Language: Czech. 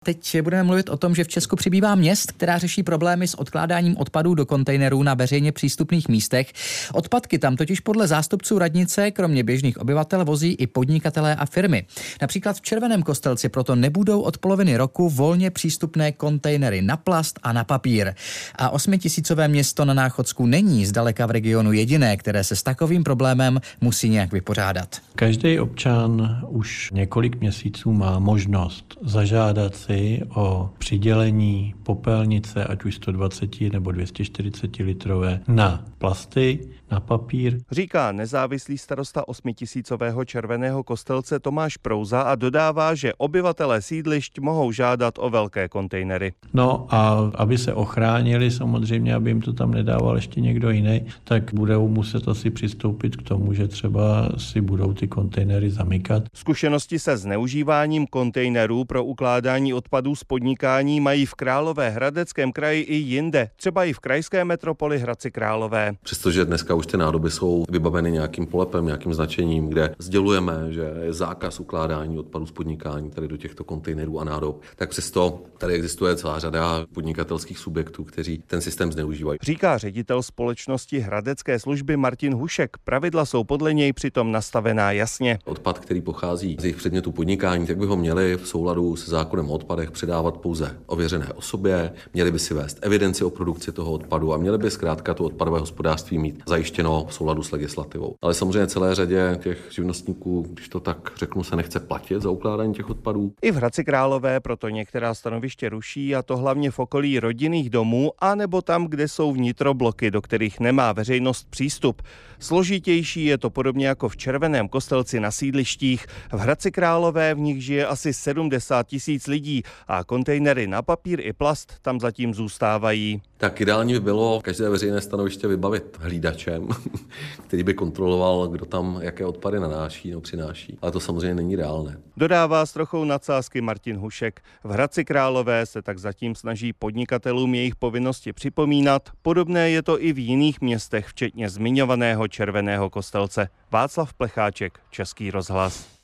Teď budeme mluvit o tom, že v Česku přibývá měst, která řeší problémy s odkládáním odpadů do kontejnerů na veřejně přístupných místech. Odpadky tam totiž podle zástupců radnice kromě běžných obyvatel vozí i podnikatelé a firmy. Například v Červeném Kostelci proto nebudou od poloviny roku volně přístupné kontejnery na plast a na papír. A 8tisícové město na Náchodsku není zdaleka v regionu jediné, které se s takovým problémem musí nějak vypořádat. Každý občan už několik měsíců má možnost zažádat si o přidělení popelnice, ať už 120 nebo 240 litrové, na plasty, na papír. Říká nezávislý starosta 8tisícového Červeného Kostelce Tomáš Prouza a dodává, že obyvatelé sídlišť mohou žádat o velké kontejnery. No a aby se ochránili, samozřejmě, aby jim to tam nedával ještě někdo jiný, tak budou muset asi přistoupit k tomu, že třeba si budou ty kontejnery zamykat. Zkušenosti se zneužíváním kontejnerů pro ukládání odpadů z podnikání mají v Královéhradeckém kraji i jinde, třeba i v krajské metropoli Hradci Králové. Přestože dneska už ty nádoby jsou vybaveny nějakým polepem, nějakým značením, kde sdělujeme, že je zákaz ukládání odpadů z podnikání tady do těchto kontejnerů a nádob, tak přesto tady existuje celá řada podnikatelských subjektů, kteří ten systém zneužívají. Říká ředitel společnosti Hradecké služby Martin Hušek. Pravidla jsou podle něj přitom nastavená jasně. Odpad, který pochází z jejich předmětů podnikání, tak by ho měli v souladu se zákonem o odpadech předávat pouze ověřené osobě, měli by si vést evidenci o produkci toho odpadu a měli by zkrátka to odpadové hospodářství mít zajištěno v souladu s legislativou. Ale samozřejmě celé řadě těch živnostníků, když to tak řeknu, se nechce platit za ukládání těch odpadů. I v Hradci Králové proto některá stanoviště ruší, a to hlavně v okolí rodinných domů a nebo tam, kde jsou vnitrobloky, do kterých nemá veřejnost přístup. Složitější je to podobně jako v Červeném Kostelci na sídlištích. V Hradci Králové v nich žije asi 70 000 lidí a kontejnery na papír i plast tam zatím zůstávají. Tak ideální by bylo každé veřejné stanoviště vybavit hlídačem, který by kontroloval, kdo tam jaké odpady nanáší nebo přináší. Ale to samozřejmě není reálné. Dodává s trochou nadsázky Martin Hušek. V Hradci Králové se tak zatím snaží podnikatelům jejich povinnosti připomínat. Podobné je to i v jiných městech, včetně zmiňovaného Červeného Kostelce. Václav Plecháček, Český rozhlas.